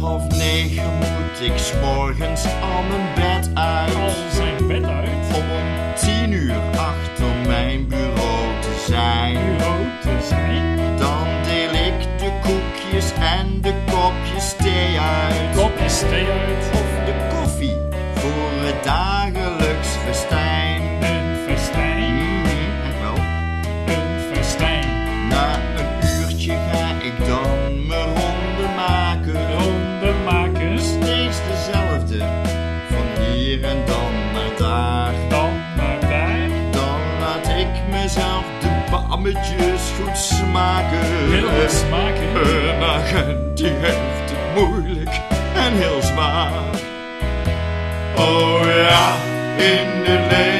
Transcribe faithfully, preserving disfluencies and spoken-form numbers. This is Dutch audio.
half negen moet ik 's morgens al mijn bed uit. Al zijn bed uit. Om om tien uur achter mijn bureau te zijn. Bureau te zijn. Dan deel ik de koekjes en de kopjes thee uit. Kopjes thee uit. Of de koffie voor het dagelijks festijn. Een festijn. Mm, echt wel. Een festijn. Na een uurtje ga ik dan mijn ronde maken. Ronde maken. Steeds dezelfde, van hier en dan naar daar. Dan naar daar. Dan laat ik mezelf de bammetjes goed smaken. Heel goed smaken. Een agent die heeft het moeilijk en heel zwaar. Oh ja, in de leven